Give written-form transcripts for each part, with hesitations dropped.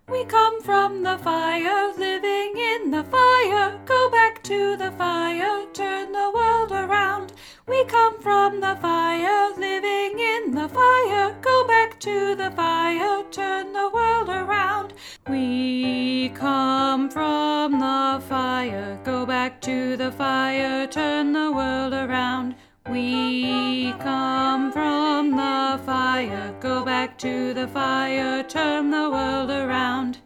We come from the fire, living in the fire. Go back to the fire, turn the world around. We come from the fire, living in the fire. Go back to the fire, turn the world around. We come from the fire, go back to the fire, turn the world around. We come from the fire, go back to the fire, turn the world around.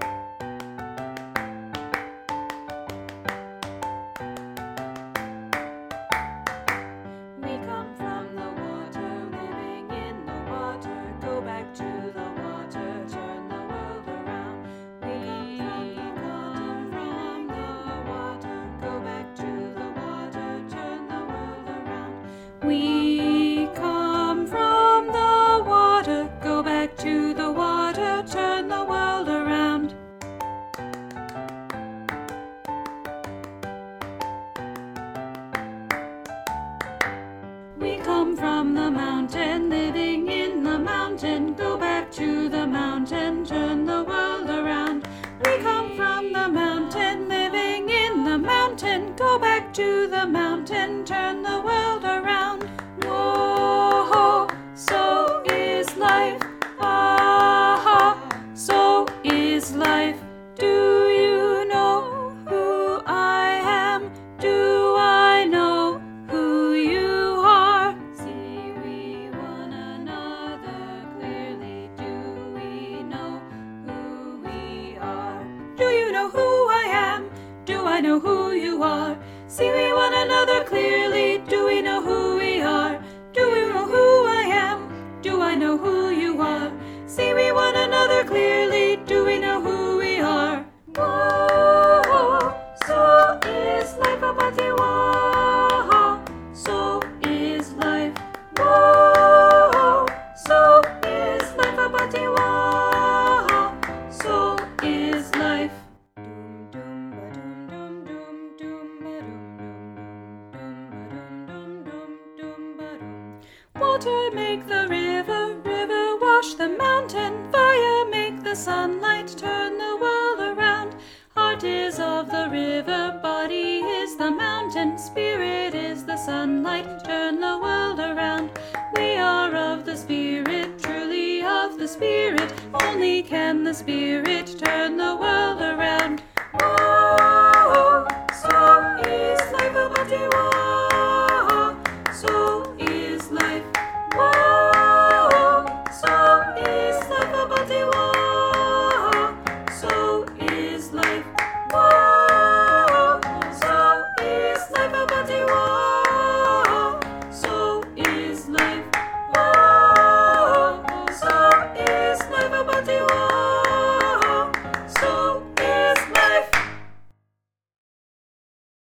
We come from the water, living in the water, go back to the water, turn the world around. We come from the water, go back to the water, turn the world around. We come from the water, go back to the water, turn the world around. We come from the mountain, living in the mountain, go back to the mountain, turn the world around. We come from the mountain, living in the mountain, go back to the mountain, turn the world around. Whoa, so is life, ah, so is life. Do you know who I am? Do I know who you are? See we one another clearly. Do we know who we are? Do you know who I am? Do I know who you are? See we one another clearly. Do we know who we are? Do we know who I am? Do I know who you are? See we one another clearly. Do we know who we are? Whoa, so is life, abati whoa, so is life. Whoa, so is life, abati whoa, so is life. Water make the river, river wash the mountain, fire make the sunlight, turn the world around. Heart is of the river, body is the mountain, spirit is the sunlight, turn the world around. We are of the spirit, truly of the spirit, only can the spirit turn the world around. Whoa, so is life, abati whoa.